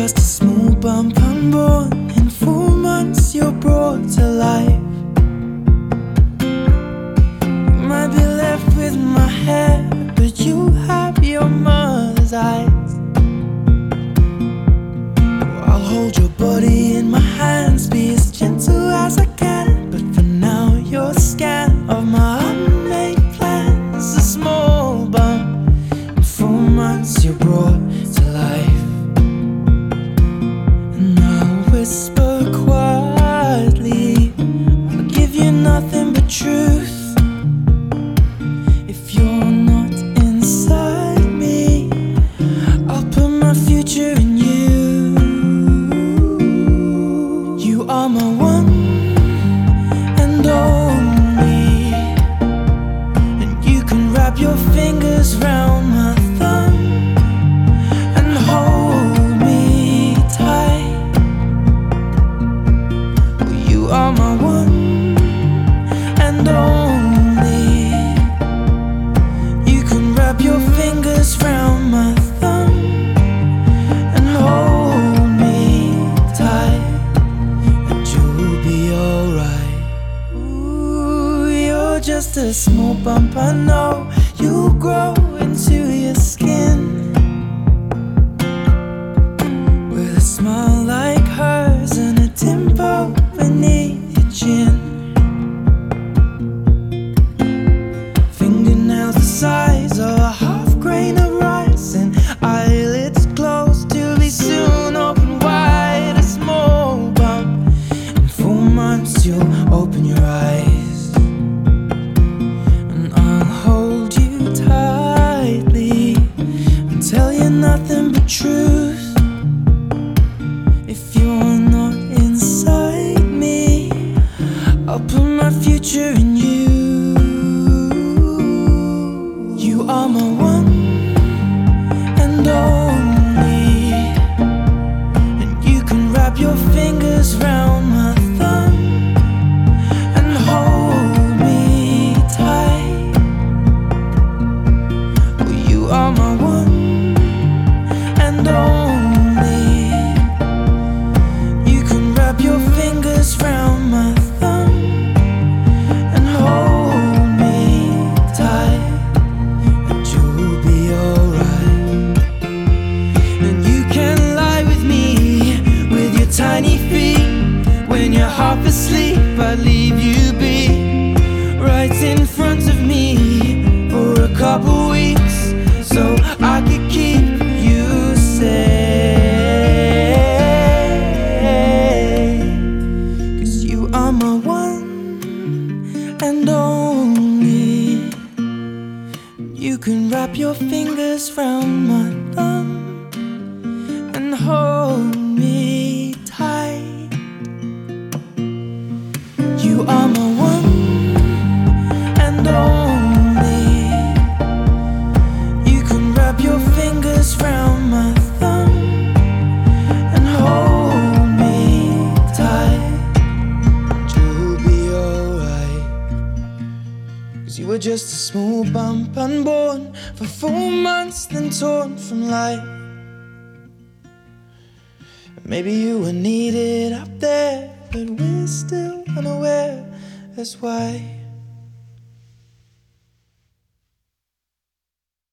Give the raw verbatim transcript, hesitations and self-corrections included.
just a small bump unborn. In four months you're brought to life. You might be left with my hair, but you have your mother's eyes. I'll hold your body in my hands, be as gentle as I can. But for now you're scan of my unmade plans. A small bump, in four months you're brought to life. And I'll whisper quietly, I'll give you nothing but truth. If you're not inside me, I'll put my future in you. You are my one and only, and you can wrap your fingers round my thumb and hold me tight. You are my one and only, you can wrap your fingers round my thumb and hold me tight. Just a small bump, I know you'll grow into your skin with a smile like hers and a dimple beneath your chin. Fingernails the size of a half grain of rice, and eyelids closed to be soon open wide. A small bump, in four months you'll open your eyes. Tell you nothing but truth. If you're not inside me, I'll put my future in you. You are my one and only, and you can wrap your fingers round my thumb and hold me tight. You are my one and only, you can wrap your fingers round my thumb and hold me tight, and you'll be alright. And you can lie with me with your tiny feet. When you're half asleep, I'd leave you be right in front of me for a couple weeks, so I could keep you safe. 'Cause you are my one and only, you can wrap your fingers round my thumb and hold me tight. You are my one and only, your fingers round my thumb and hold me tight. You'll be alright, 'cause you were just a small bump unborn for four months, then torn from life. Maybe you were needed up there, but we're still unaware. That's why